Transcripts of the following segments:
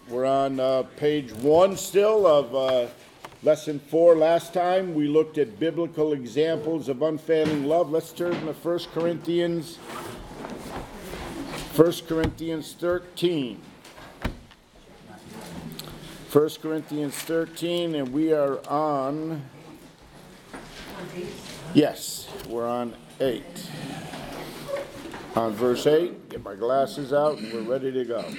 We're on page 1 still of lesson 4. Last time we looked at biblical examples of unfailing love. Let's turn to 1 Corinthians 13. 1 Corinthians 13, and we are on... Yes, we're on 8. On verse 8, get my glasses out, and we're ready to go.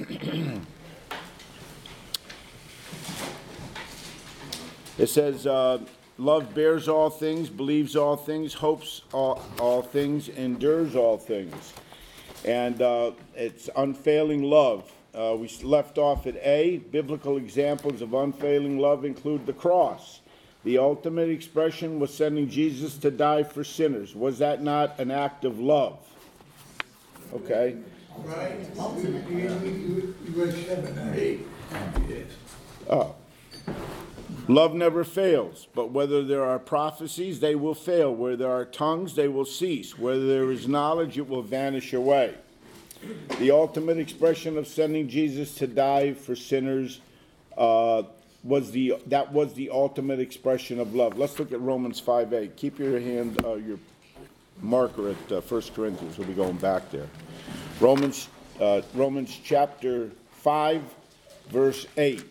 It says, love bears all things, believes all things, hopes all things, endures all things. And it's unfailing love. We left off at A. Biblical examples of unfailing love include the cross. The ultimate expression was sending Jesus to die for sinners. Was that not an act of love? Okay. Right. You read 7 and 8. Yes. Oh. Love never fails, but whether there are prophecies, they will fail. Where there are tongues, they will cease. Whether there is knowledge, it will vanish away. The ultimate expression of sending Jesus to die for sinners was the ultimate expression of love. Let's look at Romans 5:8. Keep your hand, your marker at 1 Corinthians. We'll be going back there. Romans chapter 5, verse 8.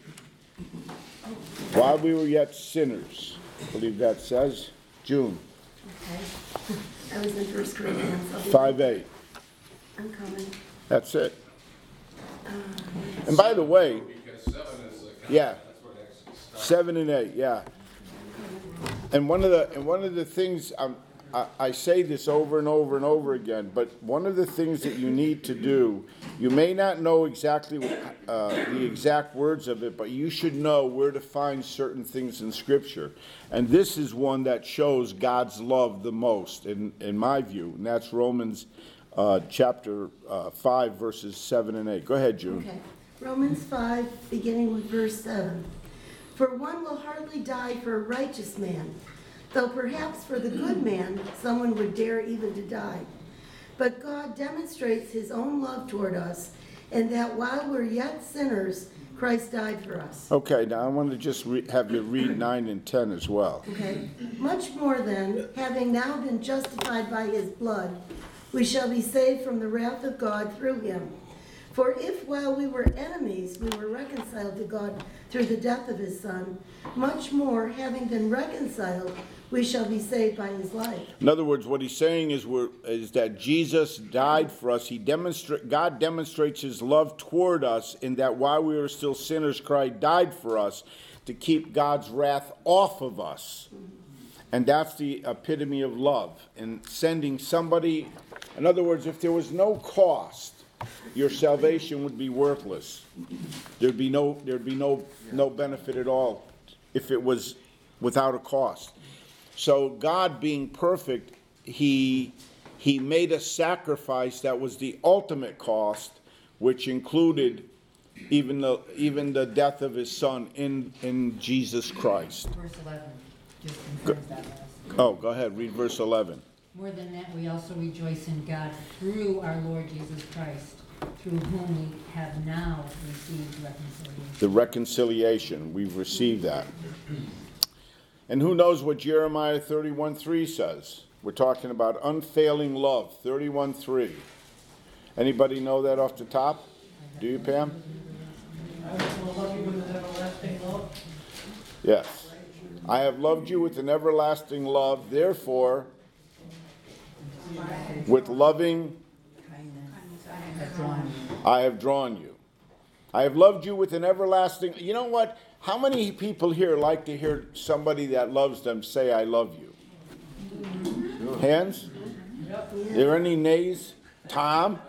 While we were yet sinners, I believe that says. June. Okay. I was in 1 Corinthians. 5:8. I'm coming. That's it. And by the way, yeah, 7 and 8, yeah. And one of the things I say this over and over and over again, but one of the things that you need to do, you may not know exactly the exact words of it, but you should know where to find certain things in Scripture. And this is one that shows God's love the most, in my view, and that's Romans chapter 5, verses 7 and 8. Go ahead, June. Okay. Romans 5, beginning with verse 7. For one will hardly die for a righteous man, though perhaps for the good man someone would dare even to die. But God demonstrates his own love toward us, and that while we're yet sinners, Christ died for us. Okay, now I want to just have you read 9 and 10 as well. Okay. Much more then, having now been justified by his blood, we shall be saved from the wrath of God through him. For if while we were enemies, we were reconciled to God through the death of his Son, much more, having been reconciled, we shall be saved by his life. In other words, what he's saying is that Jesus died for us. God demonstrates his love toward us in that while we were still sinners, Christ died for us to keep God's wrath off of us. And that's the epitome of love. And sending somebody, in other words, if there was no cost, your salvation would be worthless. There'd be no benefit at all if it was without a cost. So God being perfect, he made a sacrifice that was the ultimate cost, which included even the death of his Son in Jesus Christ. Verse 11 just confirms that last. Oh, go ahead, read verse 11. More than that, we also rejoice in God through our Lord Jesus Christ, through whom we have now received reconciliation. The reconciliation, we've received that. And who knows what Jeremiah 31:3 says? We're talking about unfailing love, 31:3. Anybody know that off the top? Do you, Pam? I will love you with an everlasting love. Yes. I have loved you with an everlasting love, therefore, with loving, I have drawn you. I have loved you with an everlasting... You know what? How many people here like to hear somebody that loves them say, I love you? Hands? Are there any nays? Tom?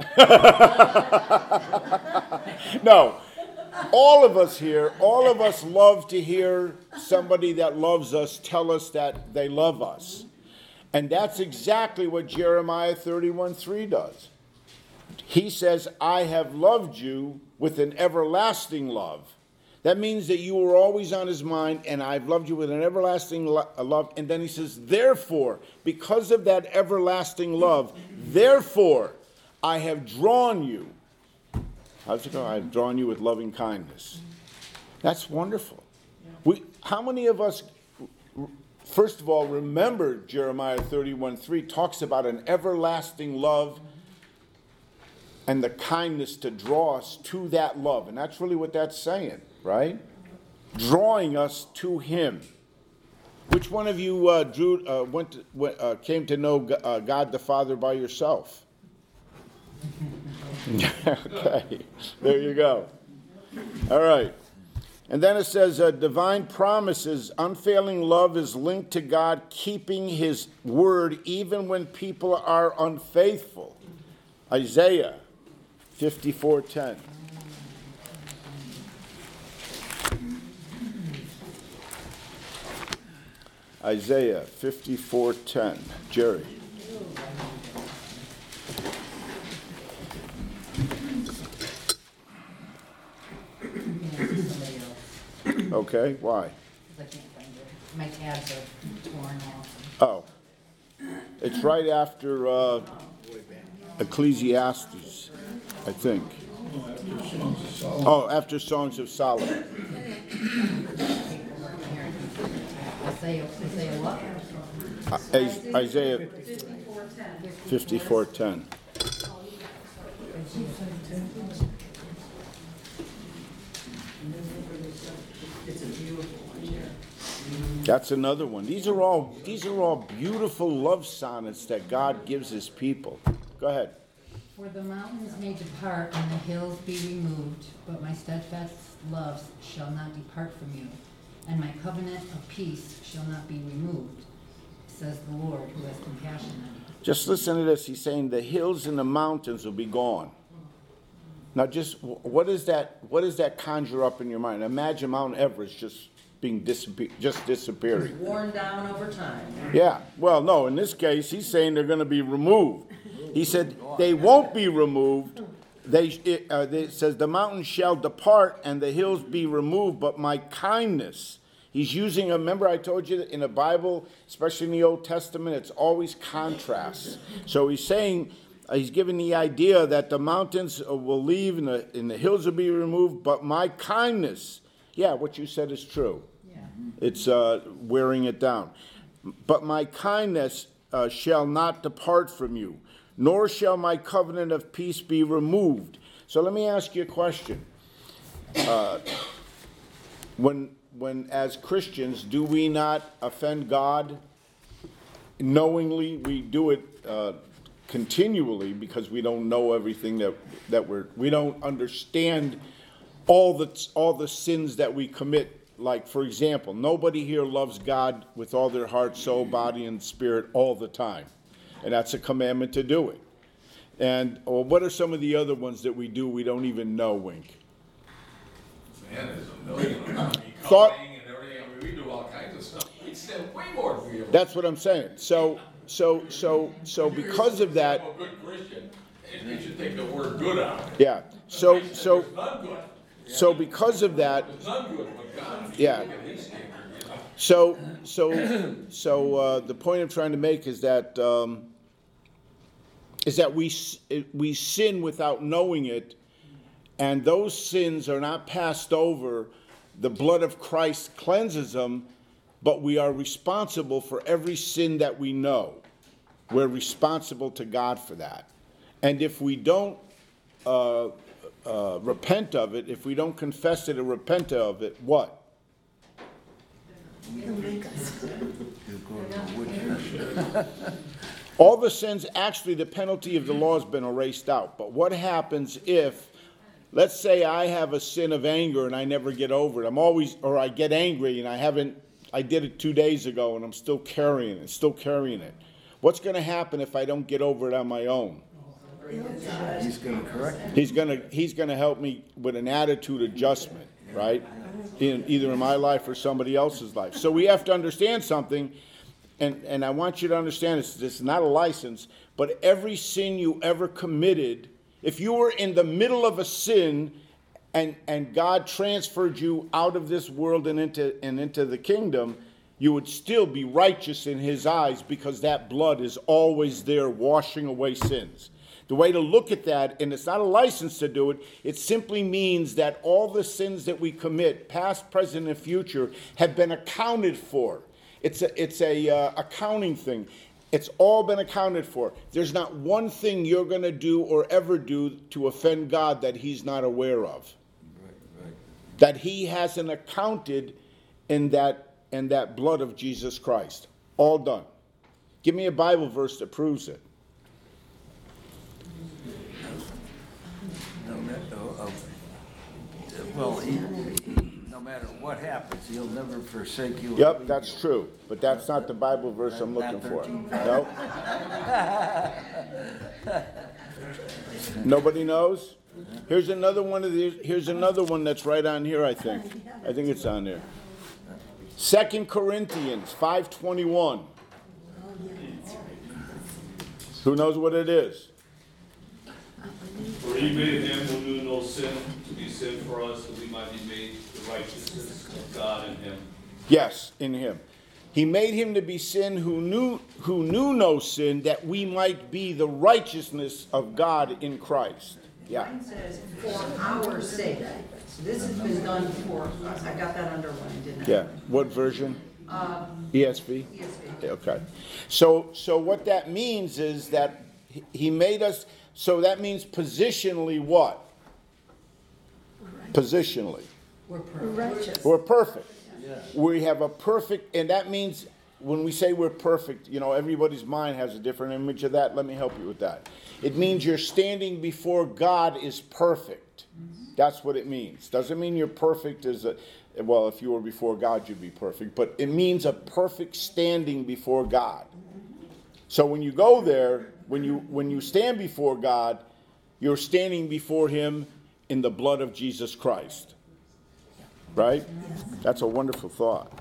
No. All of us here, all of us love to hear somebody that loves us tell us that they love us. And that's exactly what Jeremiah 31:3 does. He says, I have loved you with an everlasting love. That means that you were always on his mind, and I've loved you with an everlasting love. And then he says, therefore, because of that everlasting love, therefore, I have drawn you. How's it go? I've drawn you with loving kindness. That's wonderful. How many of us, first of all, remember Jeremiah 31:3 talks about an everlasting love and the kindness to draw us to that love. And that's really what that's saying, right? Drawing us to him. Which one of you came to know God the Father by yourself? Okay, there you go. All right. And then it says, divine promises, unfailing love is linked to God keeping his word even when people are unfaithful. Isaiah 54:10. Isaiah 54:10. Jerry. Okay, why? I can't find it. My tabs are torn off. Oh. It's right after Ecclesiastes, I think. Oh, after Songs of Solomon. Isaiah what? Isaiah 54:10. That's another one. These are all beautiful love sonnets that God gives his people. Go ahead. For the mountains may depart and the hills be removed, but my steadfast love shall not depart from you, and my covenant of peace shall not be removed, says the Lord who has compassion on you. Just listen to this. He's saying the hills and the mountains will be gone. Now, just what does that conjure up in your mind? Imagine Mount Everest just disappearing. Worn down over time. Yeah. Well, no. In this case, he's saying they're going to be removed. He said they won't be removed. It says the mountains shall depart and the hills be removed, but my kindness. He's using, remember I told you that in the Bible, especially in the Old Testament, it's always contrasts. So he's saying, he's giving the idea that the mountains will leave and the hills will be removed, but my kindness, yeah, what you said is true. Yeah. It's wearing it down. But my kindness shall not depart from you, nor shall my covenant of peace be removed. So let me ask you a question. When as Christians, do we not offend God knowingly? We do it continually because we don't know everything that we don't understand all the sins that we commit. Like, for example, nobody here loves God with all their heart, soul, body, and spirit all the time. And that's a commandment to do it. And what are some of the other ones that we do we don't even know, Wink? Man, there's a million of them. Thought- And everything. I mean, we do all kinds of stuff. We'd stand way more if we ever. That's what I'm saying. So because of that, I'm a good Christian. You should take the word good out of it. yeah. So There's none good. because of that, There's none good but God. Yeah. Look at his standard, you know. So the point I'm trying to make is that we sin without knowing it, and those sins are not passed over. The blood of Christ cleanses them, but we are responsible for every sin that we know. We're responsible to God for that. And if we don't repent of it, if we don't confess it or repent of it, what? All the sins, actually, the penalty of the law has been erased out. But what happens if, let's say I have a sin of anger and I never get over it. I get angry and I did it 2 days ago and I'm still carrying it. What's going to happen if I don't get over it on my own? He's gonna correct it. He's going to help me with an attitude adjustment, right? Either in my life or somebody else's life. So we have to understand something, and I want you to understand this is not a license, but every sin you ever committed, if you were in the middle of a sin and God transferred you out of this world and into the kingdom, you would still be righteous in his eyes because that blood is always there washing away sins. The way to look at that, and it's not a license to do it, it simply means that all the sins that we commit, past, present, and future, have been accounted for. It's a accounting thing. It's all been accounted for. There's not one thing you're going to do or ever do to offend God that he's not aware of. Right. That he hasn't accounted in that blood of Jesus Christ. All done. Give me a Bible verse that proves it. No matter what happens, he'll never forsake you. Yep, that's true. But that's not the Bible verse I'm looking for. No? Nobody knows? Here's another one of these. Here's another one that's right on here, I think. I think it's on there. 2 Corinthians 5:21. Who knows what it is? For he made him who knew no sin to be sin for us, that we might be made the righteousness of God in him. Yes, in him. He made him to be sin who knew no sin, that we might be the righteousness of God in Christ. Yeah. Mine says, for our sake. So this has been done for us. I got that underlined, didn't I? Yeah. What version? ESV? ESV. Okay. So what that means is that he made us, so that means positionally what? Positionally. We're We're perfect. righteous. We're perfect. We have a perfect, and that means when we say we're perfect, everybody's mind has a different image of that. Let me help you with that. It means you're standing before God is perfect. That's what it means. Doesn't mean you're perfect well, if you were before God, you'd be perfect. But it means a perfect standing before God. So when you go there, when you stand before God, you're standing before him in the blood of Jesus Christ. Right? That's a wonderful thought.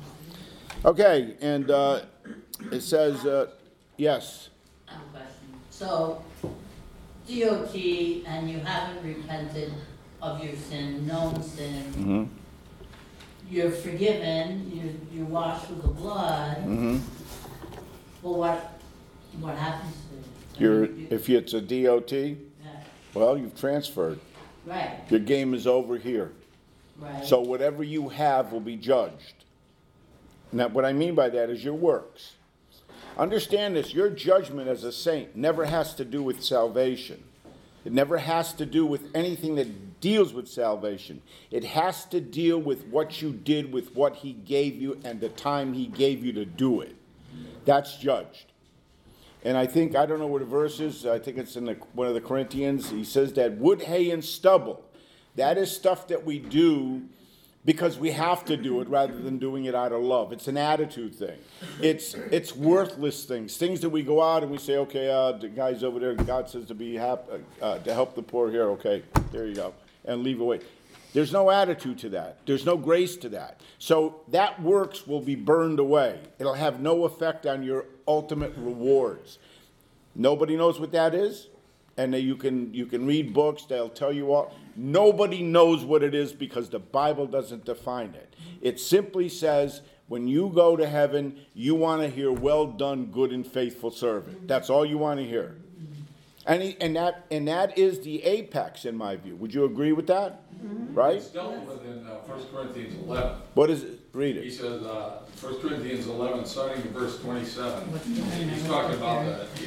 Okay, and it says, yes. I have a question. So, DOT, and you haven't repented of your sin, known sin. Mm-hmm. You're forgiven. You're washed with the blood. Mm-hmm. Well, what happens to you? If it's a DOT, Yeah. well, you've transferred. Right. Your game is over here. Right. So whatever you have will be judged. Now, what I mean by that is your works. Understand this, your judgment as a saint never has to do with salvation. It never has to do with anything that deals with salvation. It has to deal with what you did with what he gave you and the time he gave you to do it. That's judged. And I don't know what the verse is, I think it's in one of the Corinthians, he says that wood, hay, and stubble, that is stuff that we do because we have to do it rather than doing it out of love. It's an attitude thing. It's worthless things that we go out and we say, okay, the guy's over there, God says to be happy, to help the poor here, okay, there you go, and leave away. There's no attitude to that. There's no grace to that. So that works will be burned away. It'll have no effect on your ultimate rewards. Nobody knows what that is, and you can read books, they'll tell you all. Nobody knows what it is because the Bible doesn't define it. It simply says, when you go to heaven, you want to hear, well done, good and faithful servant. That's all you want to hear. And that is the apex, in my view. Would you agree with that? Right? It's dealt with in 1 Corinthians 11. What is it? Read He it. says, 1 Corinthians 11, starting in verse 27. He's talking about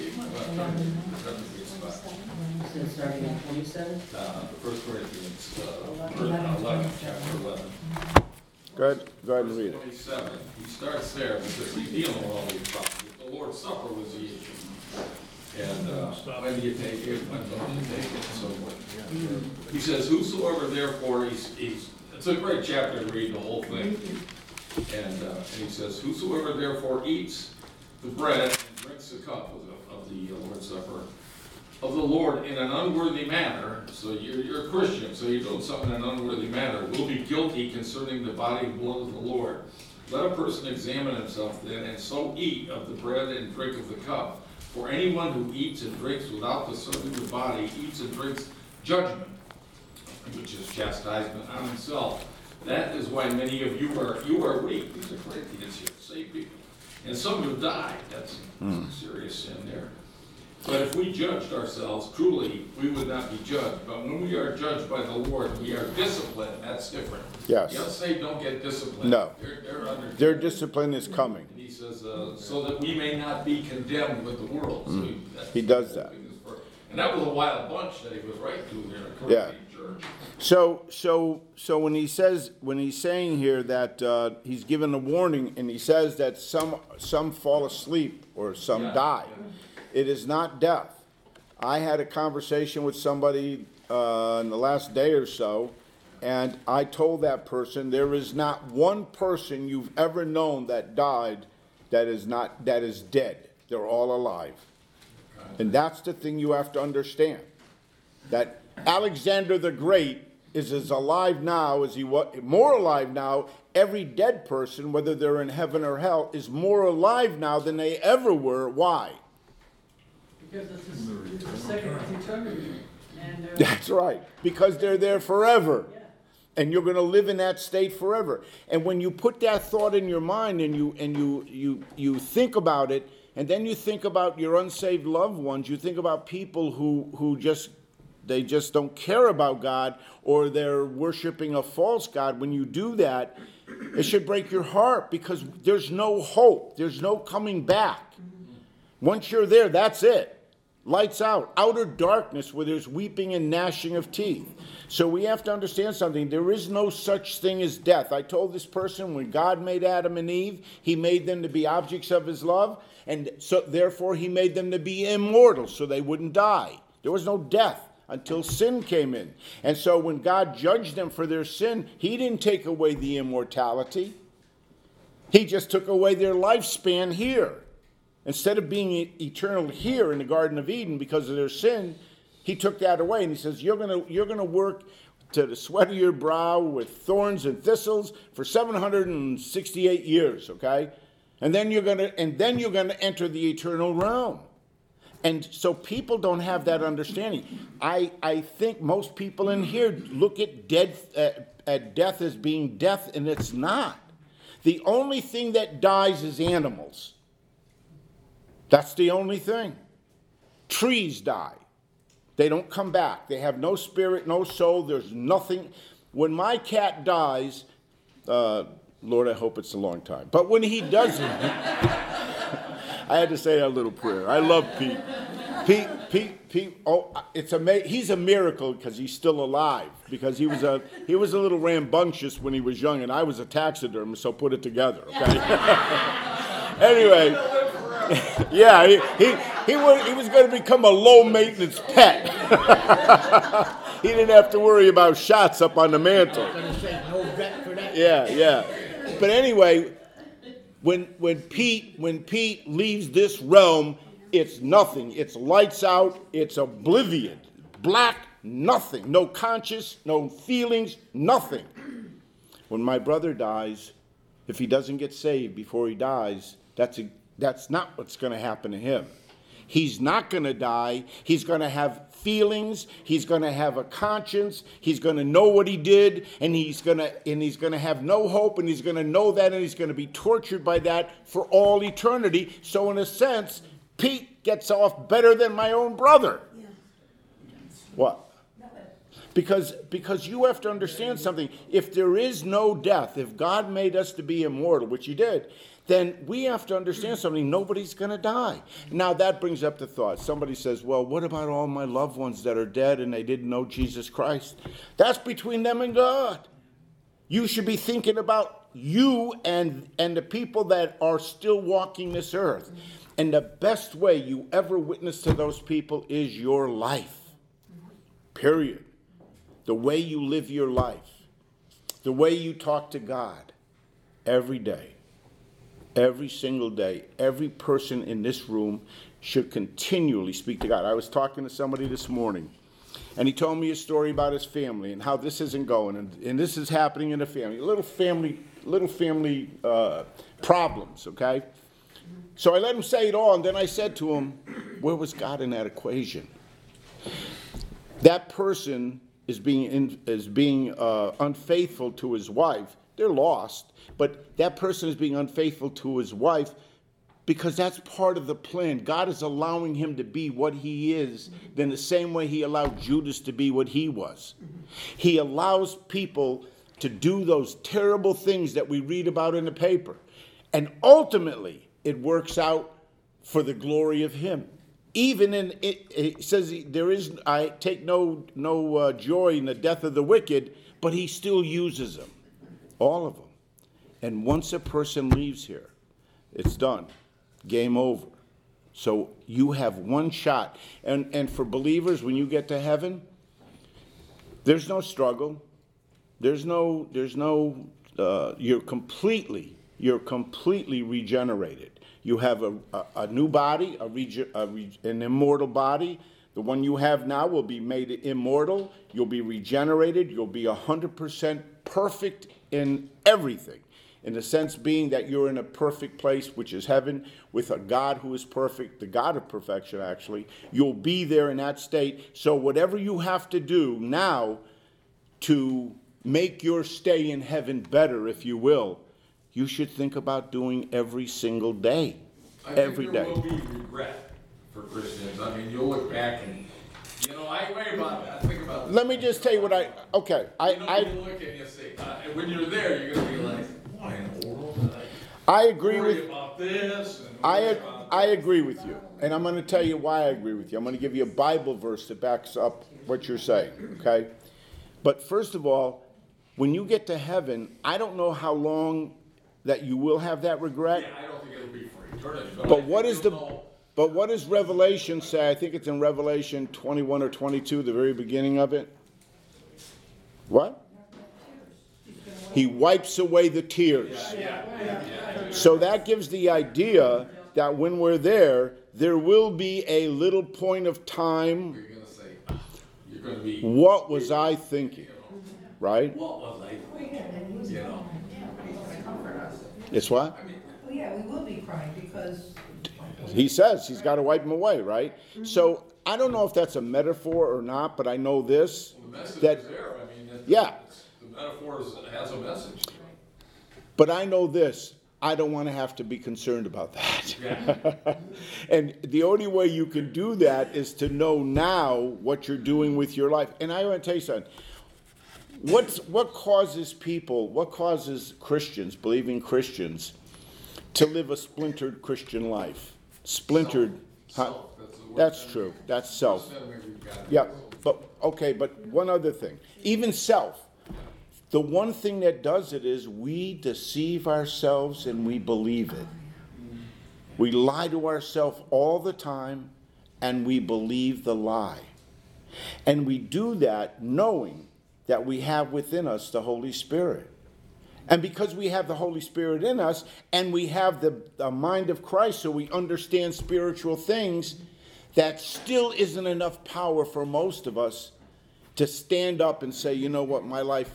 So starting at 27? 1 Corinthians 11, chapter 11. Go ahead and read it. 27. He starts there because he's dealing with all these problems. The Lord's Supper was the issue. And when do you take it, when don't you take it, and so forth. He says, whosoever therefore, it's a great chapter to read the whole thing. And he says, whosoever therefore eats the bread and drinks the cup of the Lord's Supper of the Lord in an unworthy manner, so you're a Christian, so you're doing something in an unworthy manner, will be guilty concerning the body and blood of the Lord. Let a person examine himself then, and so eat of the bread and drink of the cup. For anyone who eats and drinks without discerning the body eats and drinks judgment, which is chastisement on himself. That is why many of you are weak. These are Corinthians here, saved people. And some have died. That's a serious sin there. But if we judged ourselves, truly, we would not be judged. But when we are judged by the Lord, we are disciplined. That's different. Yes. The unsaved don't get disciplined. No. They're under. Their discipline is coming. And he says, so that we may not be condemned with the world. So He does that. And that was a wild bunch that he was writing to there in the Yeah. Corinthian church. So when he's saying here that he's given a warning, and he says that some fall asleep or some die, it is not death. I had a conversation with somebody in the last day or so, and I told that person there is not one person you've ever known that died that is dead. They're all alive. And that's the thing you have to understand. That Alexander the Great is as alive now as he was, more alive now. Every dead person, whether they're in heaven or hell, is more alive now than they ever were. Why? Because this is the second eternity. And, That's right. Because they're there forever. And you're going to live in that state forever. And when you put that thought in your mind and you think about it, and then you think about your unsaved loved ones, you think about people who just don't care about God, or they're worshiping a false god. When you do that, it should break your heart, because there's no hope. There's no coming back. Once you're there, that's it. Lights out. Outer darkness where there's weeping and gnashing of teeth. So we have to understand something. There is no such thing as death. I told this person, when God made Adam and Eve, he made them to be objects of his love, and so therefore he made them to be immortal so they wouldn't die. There was no death until sin came in. And so when God judged them for their sin, he didn't take away the immortality. He just took away their lifespan here. Instead of being eternal here in the Garden of Eden because of their sin, he took that away, and he says, you're gonna work to the sweat of your brow with thorns and thistles for 768 years, okay? And then you're gonna enter the eternal realm. And so people don't have that understanding. I think most people in here look at death as being death, and it's not. The only thing that dies is animals. That's the only thing. Trees die. They don't come back. They have no spirit, no soul. There's nothing. When my cat dies, Lord, I hope it's a long time. But when he doesn't, I had to say a little prayer. I love Pete. Pete. Oh, he's a miracle because he's still alive. Because he was a little rambunctious when he was young, and I was a taxidermist, so put it together. Okay. Anyway. Yeah, he was going to become a low-maintenance pet. He didn't have to worry about shots up on the mantle. Yeah. But anyway, when Pete leaves this realm, it's nothing. It's lights out. It's oblivion. Black, nothing. No conscience, no feelings, nothing. When my brother dies, if he doesn't get saved before he dies, that's not what's going to happen to him. He's not going to die. He's going to have feelings. He's going to have a conscience. He's going to know what he did, and he's going to have no hope, and he's going to know that, and he's going to be tortured by that for all eternity. So in a sense, Pete gets off better than my own brother. Yeah. What? Because you have to understand something. If there is no death, if God made us to be immortal, which he did, then we have to understand something. Nobody's going to die. Now that brings up the thought. Somebody says, well, what about all my loved ones that are dead and they didn't know Jesus Christ? That's between them and God. You should be thinking about you and the people that are still walking this earth. And the best way you ever witness to those people is your life. Period. The way you live your life. The way you talk to God every day. Every single day, every person in this room should continually speak to God. I was talking to somebody this morning, and he told me a story about his family and how this isn't going, and this is happening in the family. Little family problems, okay? So I let him say it all, and then I said to him, where was God in that equation? That person is being unfaithful to his wife. They're lost, but that person is being unfaithful to his wife because that's part of the plan. God is allowing him to be what he is, in the same way he allowed Judas to be what he was. He allows people to do those terrible things that we read about in the paper. And ultimately, it works out for the glory of him. Even in it says I take no joy in the death of the wicked, but he still uses them, all of them. And once a person leaves here, it's done, game over. So you have one shot, and for believers, when you get to heaven, there's no struggle, there's no you're completely regenerated. You have a new body, an immortal body. The one you have now will be made immortal. You'll be regenerated. You'll be 100% perfect in everything. In the sense being that you're in a perfect place, which is heaven, with a God who is perfect, the God of perfection, actually. You'll be there in that state. So whatever you have to do now to make your stay in heaven better, if you will, you should think about doing every single day. Every day. I think there will be regret for Christians. I mean, you'll look back and, I worry about it. I think about this. Let me just tell you what you look and you say, when you're there, you're going to be like, why in the world did I agree worry with about this? I agree with you. And I'm going to tell you why I agree with you. I'm going to give you a Bible verse that backs up what you're saying, okay? But first of all, when you get to heaven, I don't know how long that you will have that regret. Yeah, I don't think it'll be for eternity. But what does Revelation say? I think it's in Revelation 21 or 22, the very beginning of it. What? He wipes away the tears. So that gives the idea that when we're there will be a little point of time. You're going to say, you're going to be. What was I thinking? Right? What was I thinking? It's what? Well, yeah, we will be crying because. He says he's got to wipe them away, right? So I don't know if that's a metaphor or not, but I know this. Well, the message that, is there. I mean, yeah. The metaphor has a message. But I know this. I don't want to have to be concerned about that. Yeah. And the only way you can do that is to know now what you're doing with your life. And I want to tell you something. What causes Christians, believing Christians, to live a splintered Christian life? Splintered. Self. That's true. That's self. Yeah. But one other thing. Even self. The one thing that does it is we deceive ourselves and we believe it. We lie to ourselves all the time and we believe the lie. And we do that knowing that we have within us the Holy Spirit. And because we have the Holy Spirit in us and we have the mind of Christ, so we understand spiritual things, that still isn't enough power for most of us to stand up and say, you know what, my life,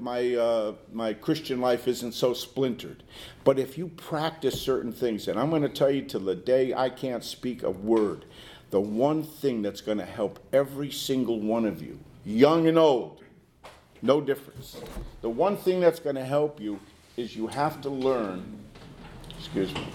my Christian life isn't so splintered. But if you practice certain things, and I'm going to tell you till the day I can't speak a word, the one thing that's going to help every single one of you, young and old, no difference. The one thing that's going to help you is you have to learn. Excuse me.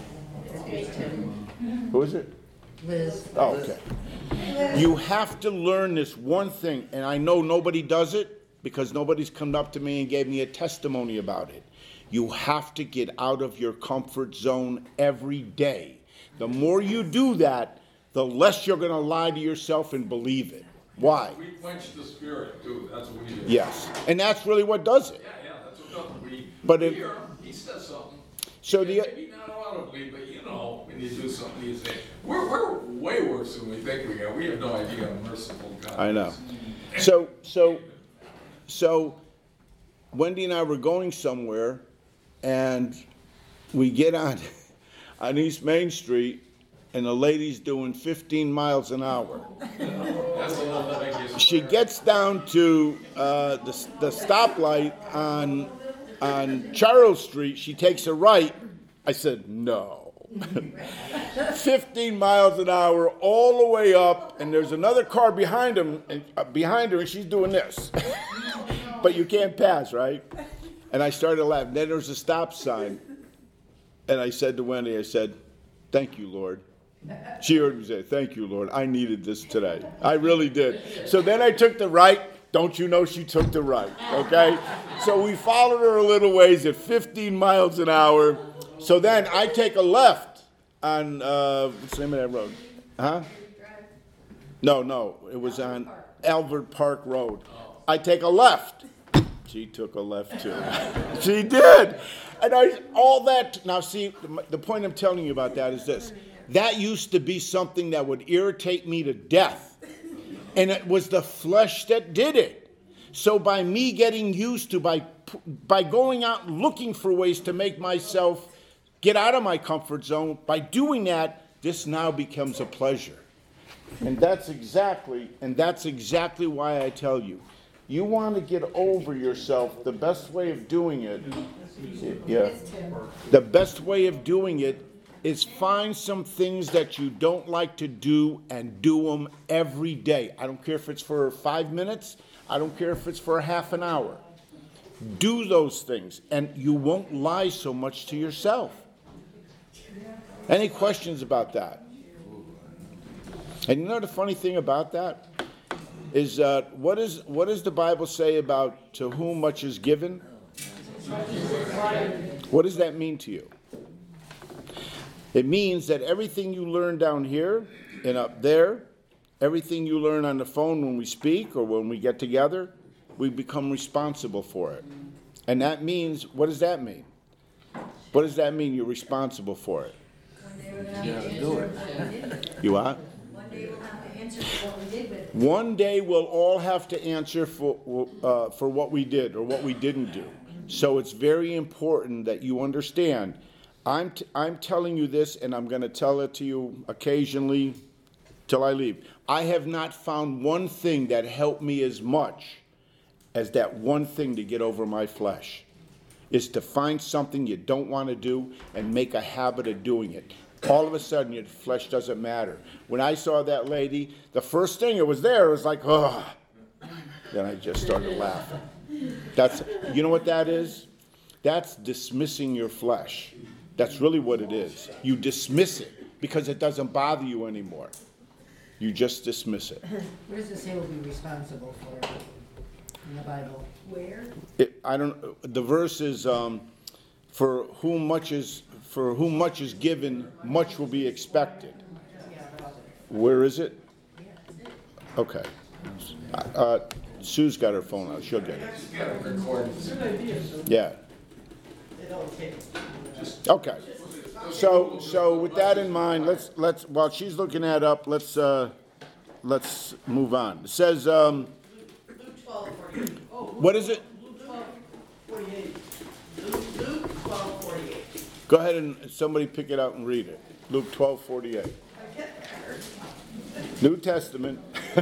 Who is it? Liz. Oh, okay. You have to learn this one thing, and I know nobody does it because nobody's come up to me and gave me a testimony about it. You have to get out of your comfort zone every day. The more you do that, the less you're going to lie to yourself and believe it. Why? We quench the spirit, too. That's what we do. Yes. And that's really what does it. Yeah, that's what does it. But hear him, he says something. So maybe not audibly, but when you do something, you say, we're way worse than we think we are. We have no idea how merciful God is. I know. So Wendy and I were going somewhere, and we get on East Main Street, and the lady's doing 15 miles an hour. She gets down to the stoplight on Charles Street. She takes a right. I said, no. 15 miles an hour all the way up, and there's another car behind her, and she's doing this. But you can't pass, right? And I started laughing. Then there's a stop sign. And I said to Wendy, I said, Thank you, Lord. She heard me say, thank you, Lord. I needed this today. I really did. So then I took the right. Don't you know she took the right, okay? So we followed her a little ways at 15 miles an hour. So then I take a left on, what's the name of that road? Huh? No, it was on Albert Park Road. I take a left. She took a left too. She did. And now see, the point I'm telling you about that is this. That used to be something that would irritate me to death. And it was the flesh that did it. So by me getting used to, by going out looking for ways to make myself get out of my comfort zone, by doing that, this now becomes a pleasure. And that's exactly why I tell you, you want to get over yourself, the best way of doing it, the best way of doing it is find some things that you don't like to do and do them every day. I don't care if it's for 5 minutes. I don't care if it's for a half an hour. Do those things, and you won't lie so much to yourself. Any questions about that? And you know the funny thing about that is what does the Bible say about to whom much is given? What does that mean to you? It means that everything you learn down here and up there, everything you learn on the phone when we speak or when we get together, we become responsible for it. And that means, what does that mean? What does that mean you're responsible for it? You what? One day we'll all have to answer for what we did or what we didn't do. So it's very important that you understand. I'm telling you this, and I'm going to tell it to you occasionally till I leave. I have not found one thing that helped me as much as that one thing to get over my flesh. Is to find something you don't want to do and make a habit of doing it. All of a sudden, your flesh doesn't matter. When I saw that lady, the first thing it was like, oh. Then I just started laughing. You know what that is? That's dismissing your flesh. That's really what it is. You dismiss it because it doesn't bother you anymore. You just dismiss it. Where does it say we'll be responsible for it in the Bible? Where? The verse is, for whom much is given, much will be expected. Where is it? Okay. Sue's got her phone out. She'll get it. Yeah. Okay. So with that in mind, let's while she's looking that up, let's move on. It says, what is it? Luke 12:48. Go ahead and somebody pick it out and read it. Luke 12:48. New Testament.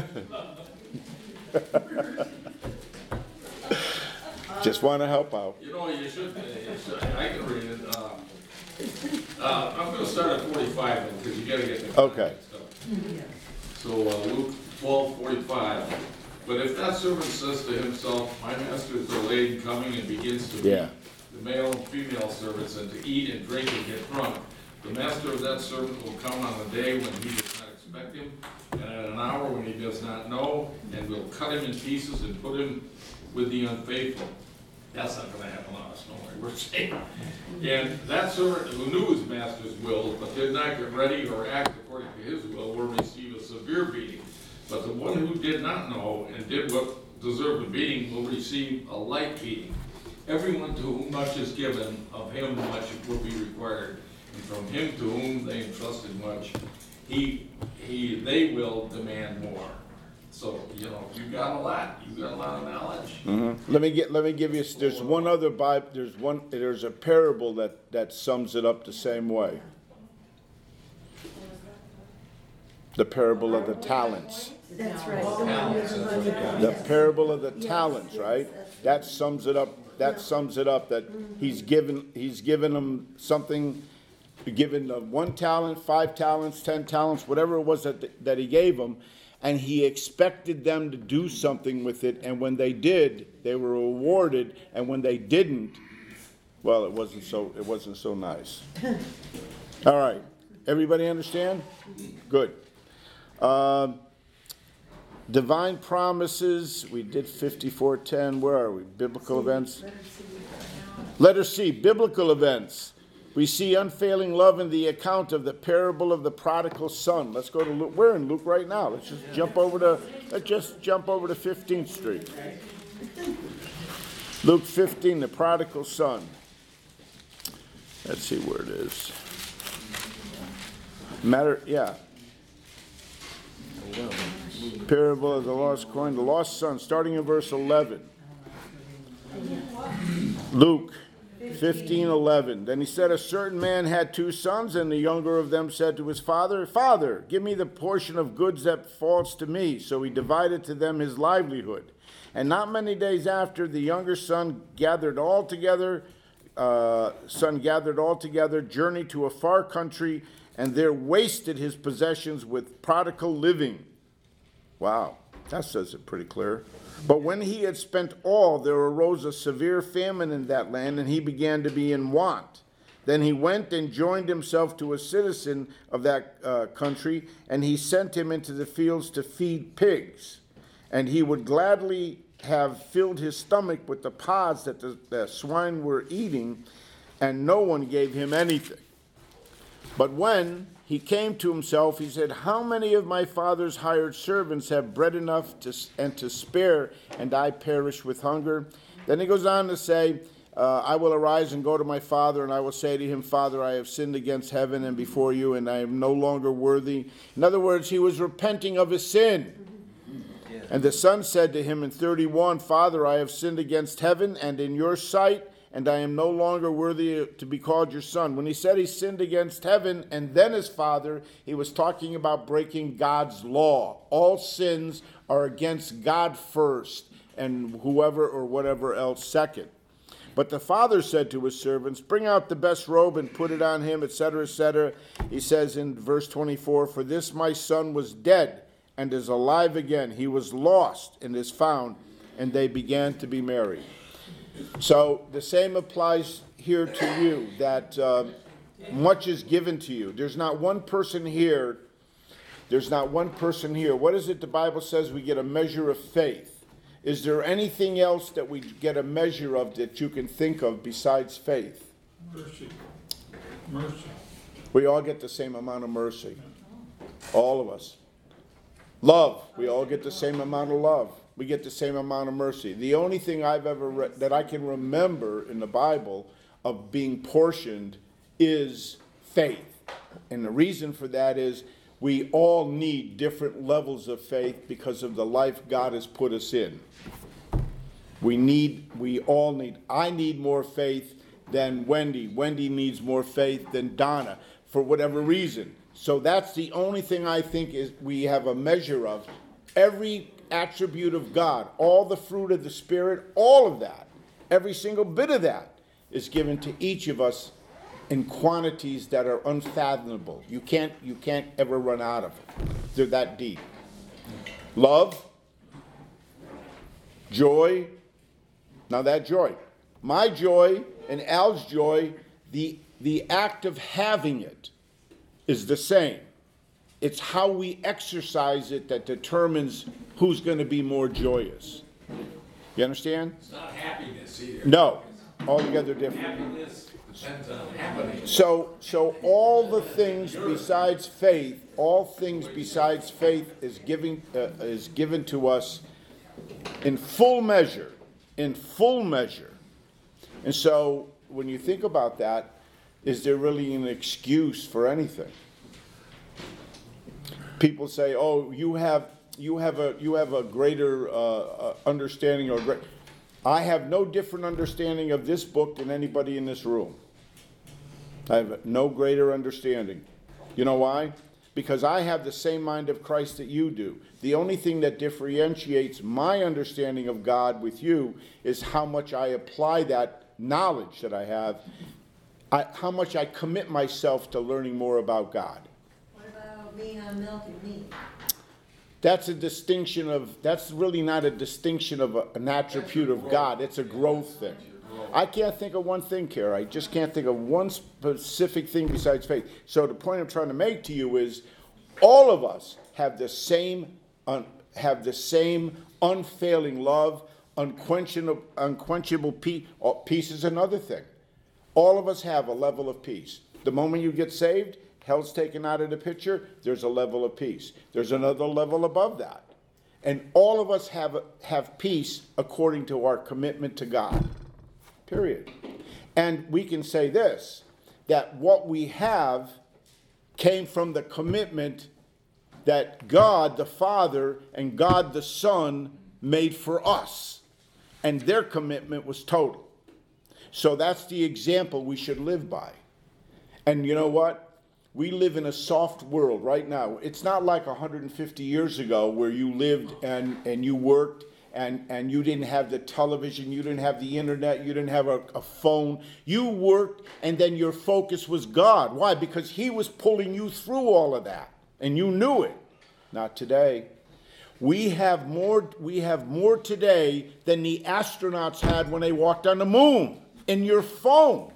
Just want to help out. You know, you should. I can read it. I'm going to start at 45 because you got to get the Okay. stuff. So Luke 12:45. But if that servant says to himself, my master is delayed in coming and begins to beat the male and female servants and to eat and drink and get drunk, the master of that servant will come on the day when he does not expect him, and at an hour when he does not know, and will cut him in pieces and put him with the unfaithful. That's not going to happen on us, no way, we're safe. And that servant who knew his master's will, but did not get ready or act according to his will, receive a severe beating. But the one who did not know and did what deserved a beating will receive a light beating. Everyone to whom much is given, of him much will be required. And from him to whom they entrusted much, they will demand more. So, you know, you got a lot of knowledge. Mm-hmm. Let me give you. There's one other Bible. There's a parable that sums it up the same way. The parable of the talents. That's right. The parable of the talents, right? That sums it up. That he's given them something. Given 1 talent, 5 talents, 10 talents, whatever it was that he gave them, and he expected them to do something with it. And when they did, they were rewarded. And when they didn't, well, it wasn't so nice. All right. Everybody understand? Good. Divine promises, we did 54:10. Where are we? Biblical events. Letter C, biblical events. We see unfailing love in the account of the parable of the prodigal son. Let's go to Luke. We're in Luke right now. Let's just jump over to 15th Street. Luke 15, the prodigal son. Let's see where it is. Parable of the lost coin, the lost son, starting in verse 11. Luke 15:11. Then he said, a certain man had 2 sons, and the younger of them said to his father, Father, give me the portion of goods that falls to me. So he divided to them his livelihood. And not many days after, the younger son gathered all together, journeyed to a far country, and there wasted his possessions with prodigal living. Wow, that says it pretty clear. But when he had spent all, there arose a severe famine in that land, and he began to be in want. Then he went and joined himself to a citizen of that country, and he sent him into the fields to feed pigs. And he would gladly have filled his stomach with the pods that the swine were eating, and no one gave him anything. But when he came to himself, he said, how many of my father's hired servants have bread enough to spare, and I perish with hunger? Then he goes on to say, I will arise and go to my father, and I will say to him, Father, I have sinned against heaven and before you, and I am no longer worthy. In other words, he was repenting of his sin. And the son said to him in 31, Father, I have sinned against heaven and in your sight, and I am no longer worthy to be called your son. When he said he sinned against heaven and then his father, he was talking about breaking God's law. All sins are against God first, and whoever or whatever else second. But the father said to his servants, bring out the best robe and put it on him, etc., etc. He says in verse 24, for this my son was dead and is alive again. He was lost and is found, and they began to be merry. So the same applies here to you, that much is given to you. There's not one person here. What is it the Bible says? We get a measure of faith. Is there anything else that we get a measure of that you can think of besides faith? Mercy. We all get the same amount of mercy. All of us. Love. We all get the same amount of love. We get the same amount of mercy. The only thing I've ever read that I can remember in the Bible of being portioned is faith. And the reason for that is we all need different levels of faith because of the life God has put us in. I need more faith than Wendy. Wendy needs more faith than Donna for whatever reason. So that's the only thing I think is we have a measure of. Every attribute of God, all the fruit of the Spirit, all of that, every single bit of that is given to each of us in quantities that are unfathomable. You can't ever run out of it. They're that deep. Love, joy. Now that joy, my joy and Al's joy, the act of having it is the same. It's how we exercise it that determines who's going to be more joyous. You understand? It's not happiness either. No, altogether different. Happiness depends on happening. So all the things besides faith, is given to us in full measure. And so when you think about that, is there really an excuse for anything? People say, "Oh, you have a greater understanding or great." I have no different understanding of this book than anybody in this room. I have no greater understanding. You know why? Because I have the same mind of Christ that you do. The only thing that differentiates my understanding of God with you is how much I apply that knowledge that I have, how much I commit myself to learning more about God. What about being on milk and meat? That's really not a distinction of an attribute of God. It's a growth thing. I can't think of one thing, Kara. I just can't think of one specific thing besides faith. So the point I'm trying to make to you is all of us have the same unfailing love, unquenchable peace. Peace is another thing. All of us have a level of peace. The moment you get saved, hell's taken out of the picture, there's a level of peace. There's another level above that. And all of us have peace according to our commitment to God. Period. And we can say this, that what we have came from the commitment that God the Father and God the Son made for us. And their commitment was total. So that's the example we should live by. And you know what? We live in a soft world right now. It's not like 150 years ago where you lived and you worked and you didn't have the television, you didn't have the internet, you didn't have a phone. You worked and then your focus was God. Why? Because He was pulling you through all of that and you knew it. Not today. We have more today than the astronauts had when they walked on the moon in your phone.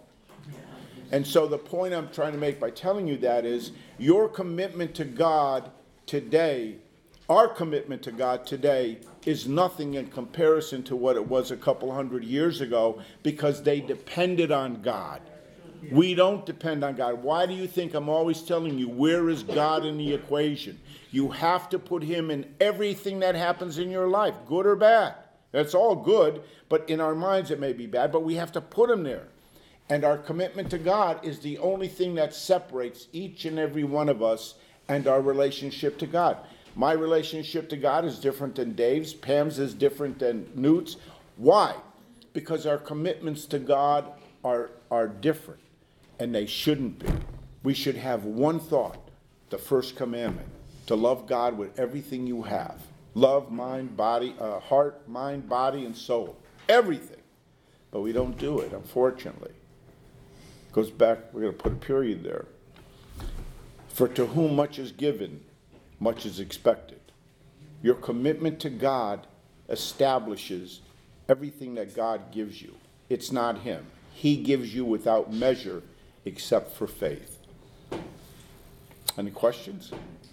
And so the point I'm trying to make by telling you that is your commitment to God today, our commitment to God today is nothing in comparison to what it was a couple hundred years ago because they depended on God. We don't depend on God. Why do you think I'm always telling you, where is God in the equation? You have to put Him in everything that happens in your life, good or bad. That's all good, but in our minds it may be bad, but we have to put Him there. And our commitment to God is the only thing that separates each and every one of us and our relationship to God. My relationship to God is different than Dave's. Pam's is different than Newt's. Why? Because our commitments to God are different, and they shouldn't be. We should have one thought, the first commandment, to love God with everything you have. Love, mind, body, heart, mind, body, and soul. Everything. But we don't do it, unfortunately. Goes back, we're going to put a period there. For to whom much is given, much is expected. Your commitment to God establishes everything that God gives you. It's not Him. He gives you without measure except for faith. Any questions?